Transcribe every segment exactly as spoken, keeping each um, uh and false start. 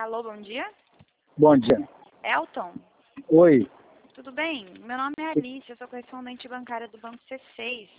Alô, bom dia. Bom dia. Elton, Oi. tudo bem? Meu nome é Alice, eu sou correspondente bancária do Banco C seis.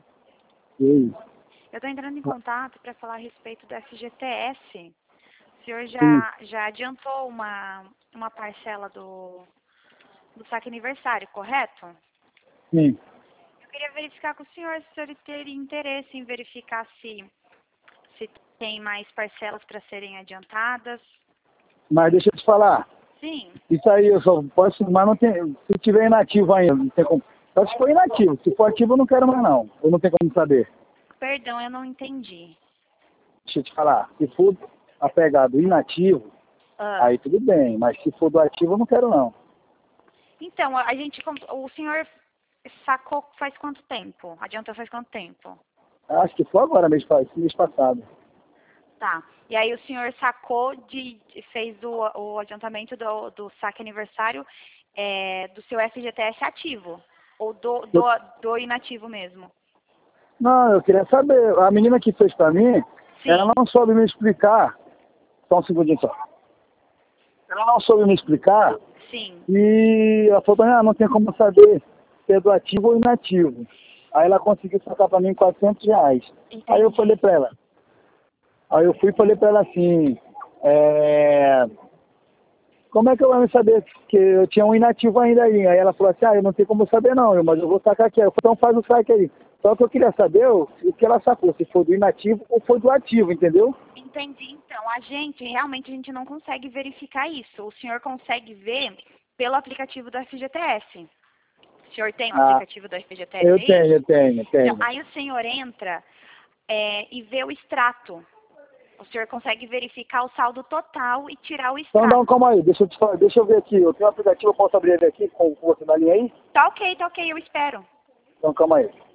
Oi. Eu estou entrando em contato para falar a respeito do F G T S. O senhor Sim. já, já adiantou uma, uma parcela do, do saque aniversário, correto? Sim. Eu queria verificar com o senhor se o senhor teria interesse em verificar se, se tem mais parcelas para serem adiantadas. Mas deixa eu te falar. Sim. Isso aí eu só posso, mas não tem. Se tiver inativo ainda, não tem como. Só se for inativo. Se for ativo eu não quero mais não. Eu não tenho como saber. Perdão, eu não entendi. Deixa eu te falar. Se for apegado inativo, Ah. aí tudo bem. Mas se for do ativo eu não quero não. Então, a gente, o senhor sacou faz quanto tempo? Adiantou faz quanto tempo? Acho que foi agora, mês, pa- mês passado. Tá. E aí o senhor sacou de, fez o, o adiantamento do, do saque aniversário é, do seu F G T S ativo? Ou do, do, do inativo mesmo? Não, eu queria saber. A menina que fez pra mim, Sim. ela não soube me explicar. Só um segundinho só. Ela não soube me explicar. Sim. E ela falou, ah, não tem como saber se é do ativo ou inativo. Aí ela conseguiu sacar pra mim quatrocentos reais. Entendi. Aí eu falei pra ela. Aí eu fui e falei pra ela assim, é... como é que eu vou saber que eu tinha um inativo ainda aí? Aí ela falou assim, ah, eu não tenho como saber não, eu- mas eu vou sacar aqui. Eu falei, então faz o saque aí. Só que eu queria saber o, o que ela sacou, se foi do inativo ou foi do ativo, entendeu? Entendi. Então, a gente, realmente, a gente não consegue verificar isso. O senhor consegue ver pelo aplicativo do F G T S. O senhor tem o Ah, aplicativo do F G T S eu aí? tenho, eu tenho, eu Então, tenho. aí o senhor entra é, e vê o extrato. O senhor consegue verificar o saldo total e tirar o Então não, extrato. calma aí, deixa eu, te falar, deixa eu ver aqui. Eu tenho um aplicativo, eu posso abrir ele aqui com, com você na linha aí? Tá ok, tá ok, eu espero. Então calma aí.